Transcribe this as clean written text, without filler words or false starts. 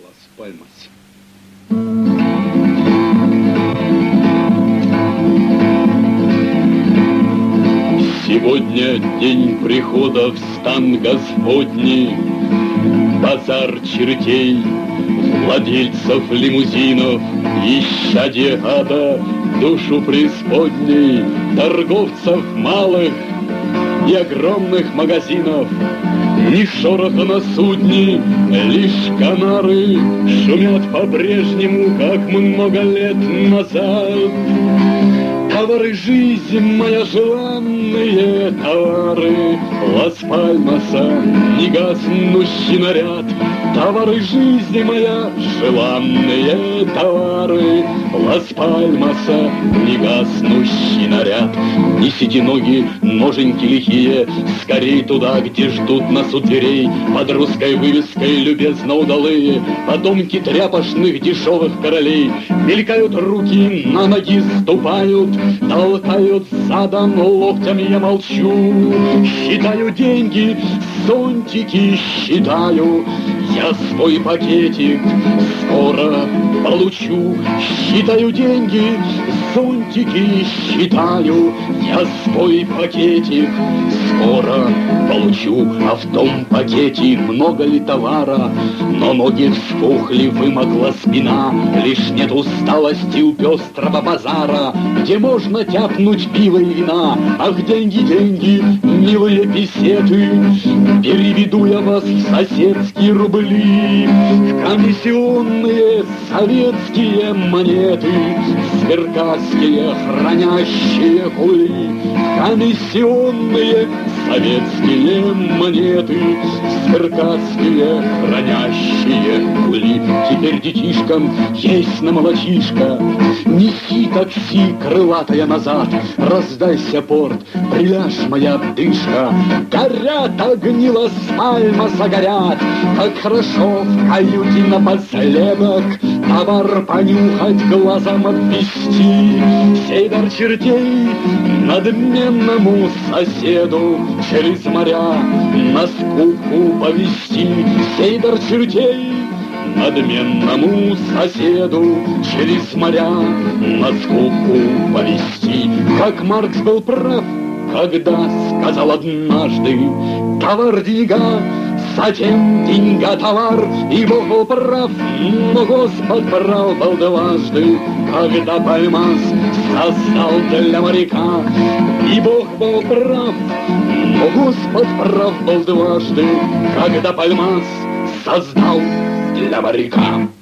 Лас-Пальмас. Сегодня день прихода в стан Господний, базар чертей, владельцев лимузинов, исчадье ада, душу преисподней, торговцев малых и огромных магазинов. Ни шороха на судне, лишь канары шумят по-прежнему, как много лет назад. Товары жизни, моя желанные товары Лас-Пальмаса, негаснущий наряд. Товары жизни, моя желанные товары Лас-Пальмаса, негаснущий наряд. Несите ноги, ноженьки лихие, скорей туда, где ждут нас у дверей. Под русской вывеской любезно удалые потомки тряпочных дешевых королей. Мелькают руки, на ноги ступают, толкают задом, локтями я молчу. Считаю деньги, зонтики считаю, я свой пакетик скоро получу. Считаю деньги, зонтики считаю, я свой пакетик скоро получу. А в том пакете много ли товара? Но ноги вспухли, вымокла спина, лишь нет усталости у пестрого базара, где можно тяпнуть пиво и вина. Ах, деньги, деньги, милые песеты, переведу я вас в соседские рубли, в комиссионные советские монеты, сверкацкие хранящие кули. Комиссионные советские монеты, сверкацкие хранящие кули. Теперь детишкам есть на молочишко, неси такси крылатая назад, раздайся порт, приляжь моя отдышка. Горят огни Лас-Пальмаса, горят, как хорошо в каюте напоследок товар понюхать, глазом обвести. Север чертей надменному соседу через моря на скуку повести. Север чертей надменному соседу через моря на скуку повести. Как Маркс был прав, когда сказал однажды: товар деньга, затем деньга товар. И Бог был прав, но Господь прав был дважды, когда Пальмас создал для моряка. И Бог был прав, но Господь прав был дважды, когда Пальмас создал для моряка.